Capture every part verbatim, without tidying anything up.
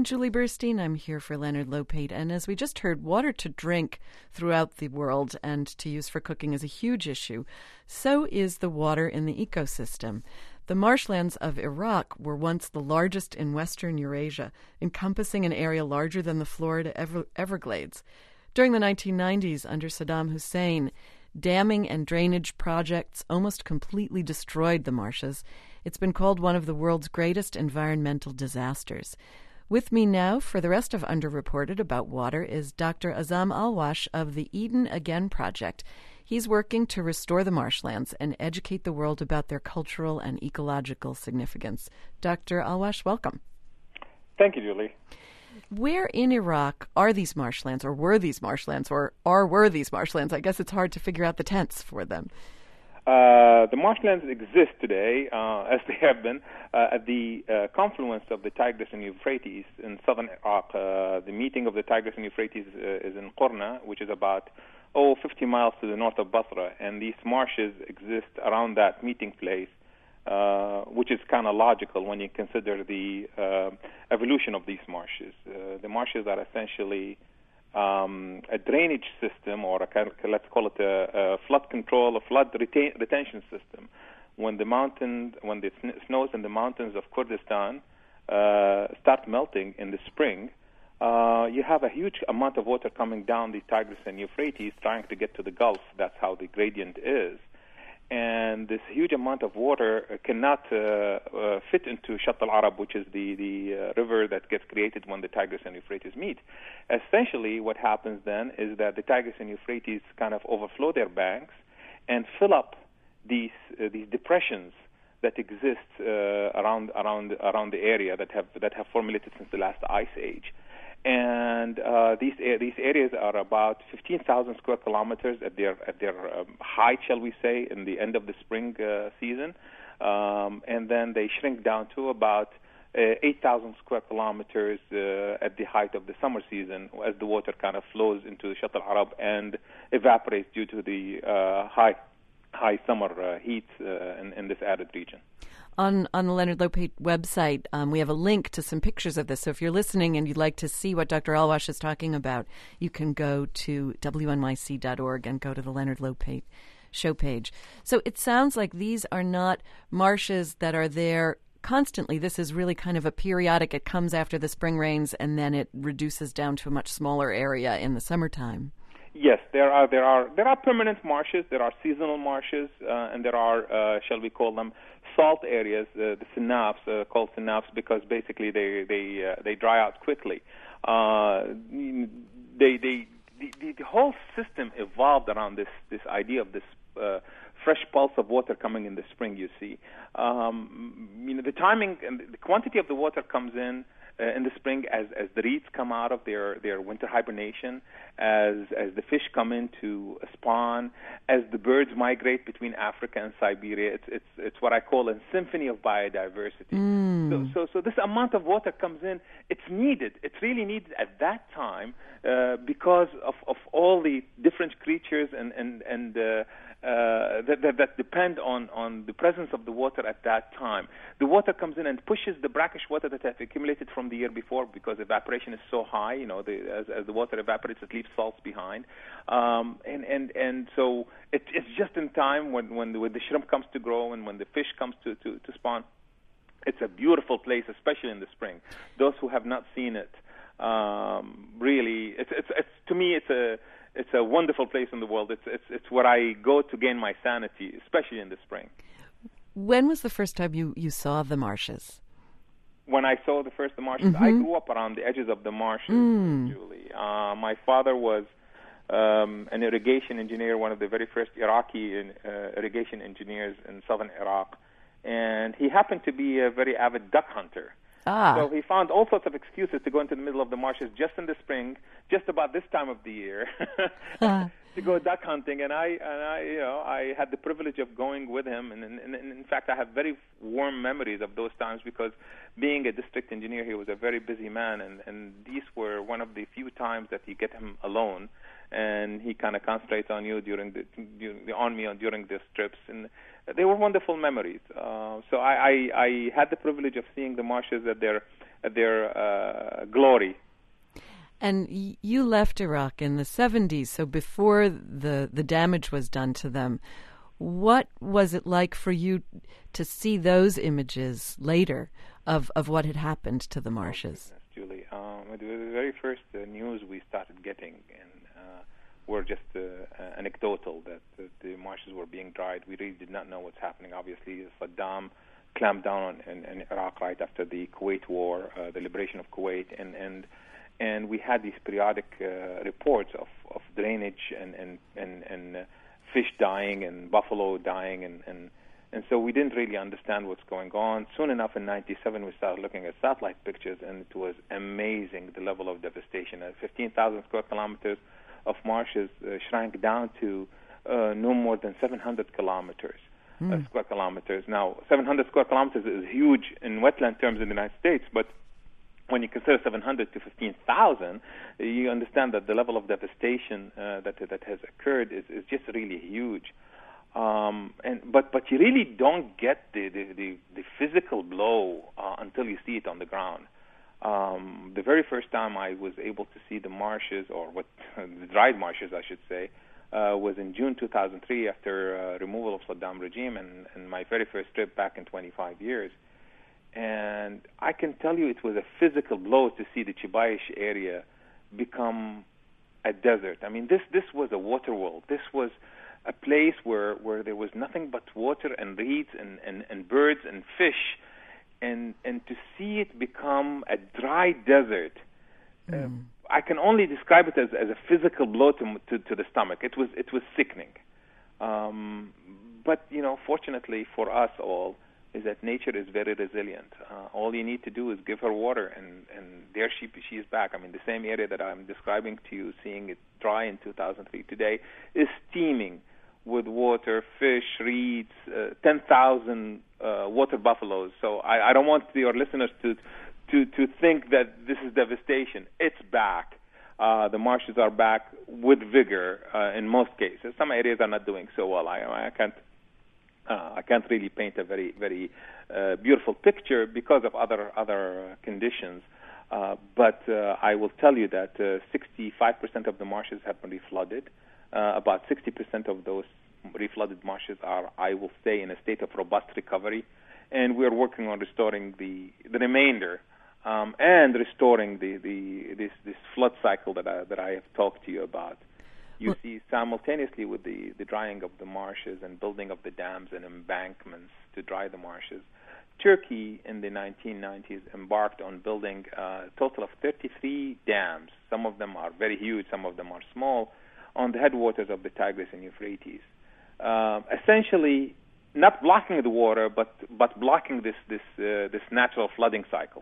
Julie Burstein. I'm here for Leonard Lopate. And as we just heard, water to drink throughout the world and to use for cooking is a huge issue. So is the water in the ecosystem. The marshlands of Iraq were once the largest in western Eurasia, encompassing an area larger than the Florida Ever- Everglades. During the nineteen nineties, under Saddam Hussein, damming and drainage projects almost completely destroyed the marshes. It's been called one of the world's greatest environmental disasters. With me now for the rest of Underreported about water is Doctor Azzam Alwash of the Eden Again Project. He's working to restore the marshlands and educate the world about their cultural and ecological significance. Doctor Alwash, welcome. Thank you, Julie. Where in Iraq are these marshlands, or were these marshlands, or are were these marshlands? I guess it's hard to figure out the tense for them. Uh, the marshlands exist today, uh, as they have been, uh, at the uh, confluence of the Tigris and Euphrates in southern Iraq. Uh, the meeting of the Tigris and Euphrates uh, is in Qurna, which is about, oh, fifty miles to the north of Basra, and these marshes exist around that meeting place. Uh, which is kind of logical when you consider the uh, evolution of these marshes. Uh, the marshes are essentially um, a drainage system, or a kind of, let's call it a, a flood control, a flood retain, retention system. When the mountain, when the sn- snows in the mountains of Kurdistan uh, start melting in the spring, uh, you have a huge amount of water coming down the Tigris and Euphrates, trying to get to the Gulf. That's how the gradient is. And this huge amount of water cannot uh, uh, fit into Shatt al-Arab, which is the, the uh, river that gets created when the Tigris and Euphrates meet. Essentially, what happens then is that the Tigris and Euphrates kind of overflow their banks and fill up these uh, these depressions that exist uh, around around around the area that have that have formulated since the last ice age. And uh, these these areas are about fifteen thousand square kilometers at their at their um, height, shall we say, in the end of the spring uh, season, um, and then they shrink down to about uh, eight thousand square kilometers uh, at the height of the summer season, as the water kind of flows into the Shatt al-Arab and evaporates due to the uh, high high summer uh, heat uh, in, in this arid region. On on the Leonard Lopate website, um, we have a link to some pictures of this. So if you're listening and you'd like to see what Doctor Alwash is talking about, you can go to W N Y C dot org and go to the Leonard Lopate show page. So it sounds like these are not marshes that are there constantly. This is really kind of a periodic. It comes after the spring rains, and then it reduces down to a much smaller area in the summertime. Yes, there are there are there are permanent marshes, there are seasonal marshes, uh, and there are uh, shall we call them salt areas, uh, the synapse, uh, called synapse because basically they they uh, they dry out quickly. Uh, they they the, the whole system evolved around this this idea of this uh, fresh pulse of water coming in the spring. You see, um, you know the timing and the quantity of the water comes in. Uh, in the spring, as as the reeds come out of their, their winter hibernation, as as the fish come in to spawn, as the birds migrate between Africa and Siberia, it's it's it's what I call a symphony of biodiversity. Mm. So so so this amount of water comes in. It's needed. It's really needed at that time uh, because of, of all the different creatures and and and. Uh, Uh, that, that, that depend on, on the presence of the water at that time. The water comes in and pushes the brackish water that have accumulated from the year before because evaporation is so high. You know, the, as, as the water evaporates, it leaves salts behind. Um, and, and, and so it, it's just in time when, when, the, when the shrimp comes to grow and when the fish comes to, to, to spawn. It's a beautiful place, especially in the spring. Those who have not seen it, um, really, it's, it's, it's, to me, it's a It's a wonderful place in the world. It's it's it's where I go to gain my sanity, especially in the spring. When was the first time you, you saw the marshes? When I saw the first the marshes, Mm-hmm. I grew up around the edges of the marshes, Mm. Julie. Uh, my father was um, an irrigation engineer, one of the very first Iraqi uh, irrigation engineers in southern Iraq, and he happened to be a very avid duck hunter. Ah. So he found all sorts of excuses to go into the middle of the marshes just in the spring, just about this time of the year, uh. to go duck hunting. And I, and I, you know, I had the privilege of going with him. And, and, and in fact, I have very warm memories of those times because being a district engineer, he was a very busy man. And, and these were one of the few times that you get him alone. And he kind of concentrates on you during the, on me on during these trips. And they were wonderful memories. Uh, so I, I, I had the privilege of seeing the marshes at their their uh, glory. And y- you left Iraq in the seventies, so before the, the damage was done to them. What was it like for you to see those images later of, of what had happened to the marshes? Oh, goodness, Julie. Um, it was the very first uh, news we started getting, and uh, were just uh, uh, anecdotal that uh, the marshes were being dried. We really did not know what's happening. Obviously, Saddam clamped down on in, in Iraq right after the Kuwait War, uh, the liberation of Kuwait, and and and we had these periodic uh, reports of, of drainage and and and, and uh, fish dying and buffalo dying, and, and and so we didn't really understand what's going on. Soon enough, in ninety-seven, we started looking at satellite pictures, and it was amazing, the level of devastation. Uh, fifteen thousand square kilometers of marshes uh, shrank down to uh, no more than seven hundred kilometers, mm. uh, square kilometers. Now, seven hundred square kilometers is huge in wetland terms in the United States, but when you consider seven hundred to fifteen thousand, you understand that the level of devastation uh, that that has occurred is, is just really huge. Um, and but but you really don't get the the, the, the physical blow uh, until you see it on the ground. Um, the very first time I was able to see the marshes, or what the dried marshes, I should say, uh, was in June two thousand three, after uh, removal of Saddam regime, and, and my very first trip back in twenty-five years. And I can tell you, it was a physical blow to see the Chibayish area become a desert. I mean, this this was a water world. This was a place where, where there was nothing but water and reeds and, and, and birds and fish. And and to see it become a dry desert, mm. uh, I can only describe it as, as a physical blow to, to to the stomach. It was it was sickening. Um, but you know, fortunately for us all, is that nature is very resilient. Uh, all you need to do is give her water, and, and there she she is back. I mean, the same area that I'm describing to you, seeing it dry in two thousand three today, is steaming with water, fish, reeds, uh, ten thousand uh, water buffaloes. So I, I don't want your listeners to, to, to think that this is devastation. It's back. Uh, the marshes are back with vigor uh, in most cases. Some areas are not doing so well. I, I can't uh, I can't really paint a very very uh, beautiful picture because of other other conditions. Uh, but uh, I will tell you that uh, sixty-five percent of the marshes have been reflooded. Uh, about sixty percent of those reflooded marshes are, I will say, in a state of robust recovery, and we are working on restoring the the remainder um, and restoring the, the this this flood cycle that I, that I have talked to you about. You well, see, simultaneously with the, the drying of the marshes and building of the dams and embankments to dry the marshes, Turkey in the nineteen nineties embarked on building a total of thirty-three dams. Some of them are very huge, some of them are small, on the headwaters of the Tigris and Euphrates, uh, essentially not blocking the water, but but blocking this this uh, this natural flooding cycle.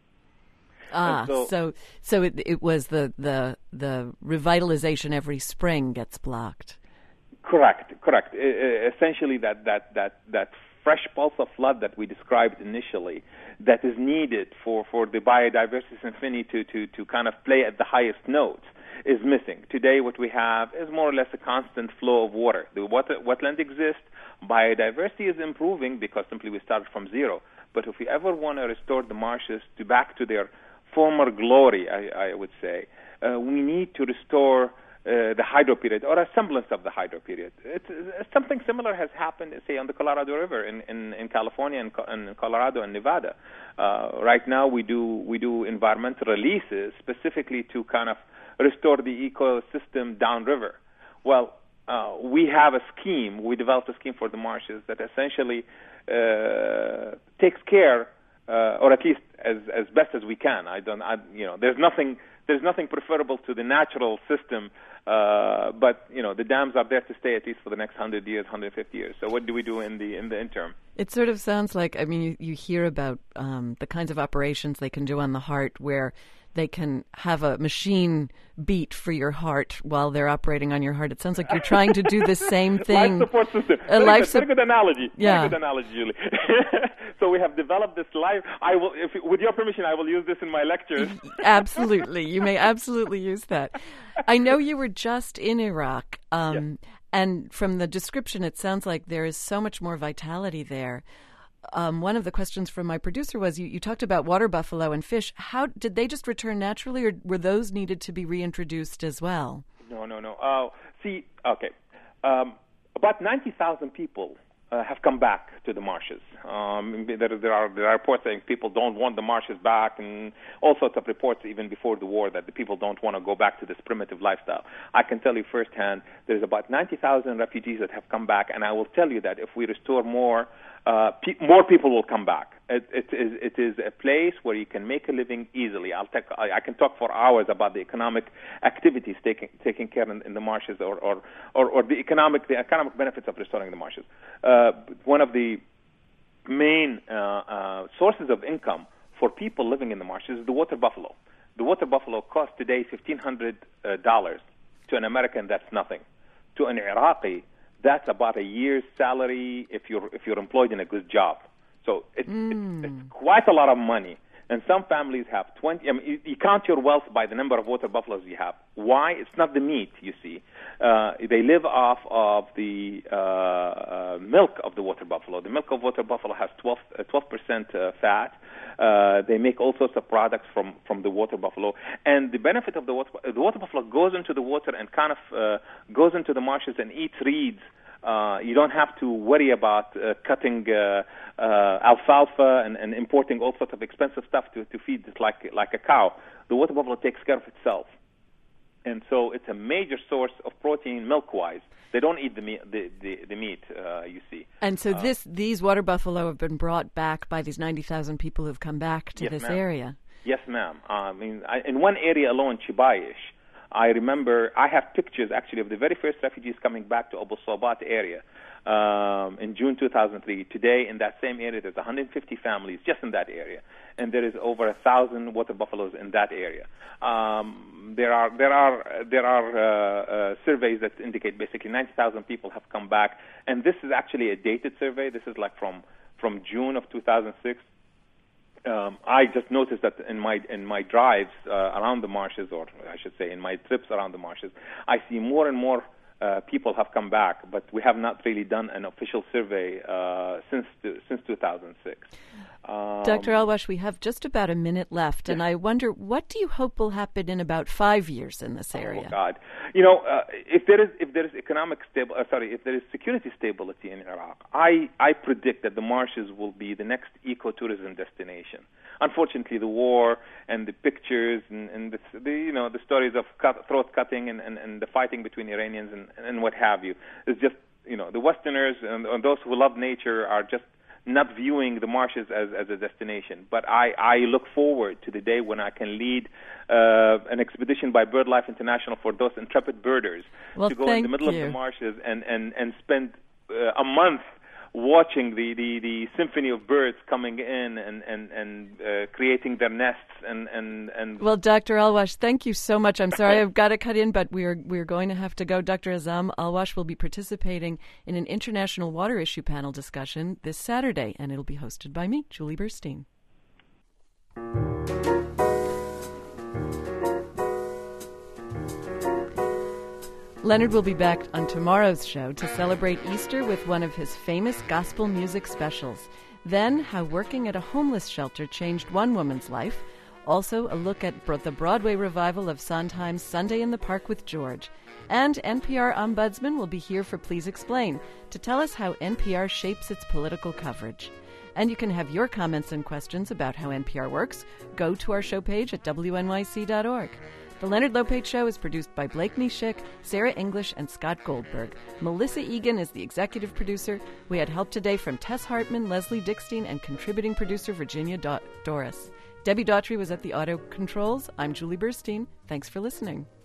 Ah, so so, so it, it was the, the the revitalization every spring gets blocked. Correct, correct. Uh, essentially, that that that that fresh pulse of flood that we described initially, that is needed for, for the biodiversity symphony to, to, to kind of play at the highest notes, is missing. Today what we have is more or less a constant flow of water. The water, wetland exists, biodiversity is improving because simply we started from zero. But if we ever want to restore the marshes to back to their former glory, I, I would say, uh, we need to restore uh, the hydro period, or a semblance of the hydro period. It's, uh, something similar has happened, say, on the Colorado River in, in, in California and in Colorado and Nevada. Uh, right now we do we do environmental releases specifically to kind of restore the ecosystem downriver. Well, uh, we have a scheme. We developed a scheme for the marshes that essentially uh, takes care, uh, or at least as as best as we can. I don't, I, you know, there's nothing there's nothing preferable to the natural system, uh, but you know, the dams are there to stay at least for the next hundred years, hundred fifty years. So what do we do in the in the interim? It sort of sounds like, I mean, you, you hear about um, the kinds of operations they can do on the heart where they can have a machine beat for your heart while they're operating on your heart. It sounds like you're trying to do the same thing. Life support system. A very, life good, su- very good analogy. Yeah. Very good analogy, Julie. So we have developed this life. I will, if, with your permission, I will use this in my lectures. Absolutely. You may absolutely use that. I know you were just in Iraq, um, yes. and from the description, it sounds like there is so much more vitality there. um, one of the questions from my producer was you, you talked about water buffalo and fish. How did they just return naturally, or were those needed to be reintroduced as well? No, no, no. Uh, see, okay. Um, about ninety thousand people uh, have come back to the marshes. Um, there, there, are, there are reports saying people don't want the marshes back, and all sorts of reports even before the war that the people don't want to go back to this primitive lifestyle. I can tell you firsthand there's about ninety thousand refugees that have come back, and I will tell you that if we restore more, uh, pe- more people will come back. It, it, is, it is a place where you can make a living easily. I'll take, I, I can talk for hours about the economic activities taking taking care in, in the marshes, or, or, or, or the economic the economic benefits of restoring the marshes. Uh, one of the main uh, uh, sources of income for people living in the marshes is the water buffalo. The water buffalo costs today fifteen hundred dollars. To an American, that's nothing. To an Iraqi, that's about a year's salary if you're if you're employed in a good job. So it's, mm. it's, it's quite a lot of money. And some families have twenty. I mean, you, you count your wealth by the number of water buffaloes you have. Why? It's not the meat, you see. Uh, they live off of the uh, uh, milk of the water buffalo. The milk of water buffalo has twelve percent uh, fat. Uh, they make all sorts of products from, from the water buffalo. And the benefit of the water, the water buffalo goes into the water and kind of uh, goes into the marshes and eats reeds. Uh, you don't have to worry about uh, cutting uh, uh, alfalfa and, and importing all sorts of expensive stuff to, to feed it like like a cow. The water buffalo takes care of itself, and so it's a major source of protein milk-wise. They don't eat the meat, the, the, the meat uh, you see. And so uh, this these water buffalo have been brought back by these ninety thousand people who've come back to yes, this ma'am. area. Yes, ma'am. Uh, I mean, I, in one area alone, Chibayish, I remember, I have pictures actually of the very first refugees coming back to Abu Sabat area um, in June two thousand three. Today, in that same area, there's one hundred fifty families just in that area, and there is over a thousand water buffaloes in that area. Um, there are there are there are uh, uh, surveys that indicate basically ninety thousand people have come back, and this is actually a dated survey. This is like from from June of two thousand six. Um, I just noticed that in my in my drives uh, around the marshes, or I should say in my trips around the marshes, I see more and more uh, people have come back, but we have not really done an official survey uh, since since two thousand six. Um, Doctor Alwash, we have just about a minute left, and I wonder, what do you hope will happen in about five years in this area? Oh God, you know, uh, if there is if there is economic stable, uh, sorry, if there is security stability in Iraq, I I predict that the marshes will be the next ecotourism destination. Unfortunately, the war and the pictures and, and the, the you know the stories of cut, throat cutting and, and, and the fighting between Iranians and, and what have you is just, you know, the Westerners and, and those who love nature are just not viewing the marshes as, as a destination. But I, I look forward to the day when I can lead uh, an expedition by BirdLife International for those intrepid birders well, to go in the middle you. of the marshes and, and, and spend uh, a month watching the, the, the symphony of birds coming in and, and, and uh, creating their nests. and, and, and Well, Doctor Alwash, thank you so much. I'm sorry I've got to cut in, but we're we're going to have to go. Doctor Azam Alwash will be participating in an international water issue panel discussion this Saturday, and it'll be hosted by me, Julie Burstein. Leonard will be back on tomorrow's show to celebrate Easter with one of his famous gospel music specials. Then, how working at a homeless shelter changed one woman's life. Also, a look at the Broadway revival of Sondheim's Sunday in the Park with George. And N P R Ombudsman will be here for Please Explain to tell us how N P R shapes its political coverage. And you can have your comments and questions about how N P R works. Go to our show page at W N Y C dot org. The Leonard Lopate Show is produced by Blake Nishik, Sarah English, and Scott Goldberg. Melissa Egan is the executive producer. We had help today from Tess Hartman, Leslie Dickstein, and contributing producer Virginia Do- Doris. Debbie Daughtry was at the auto controls. I'm Julie Burstein. Thanks for listening.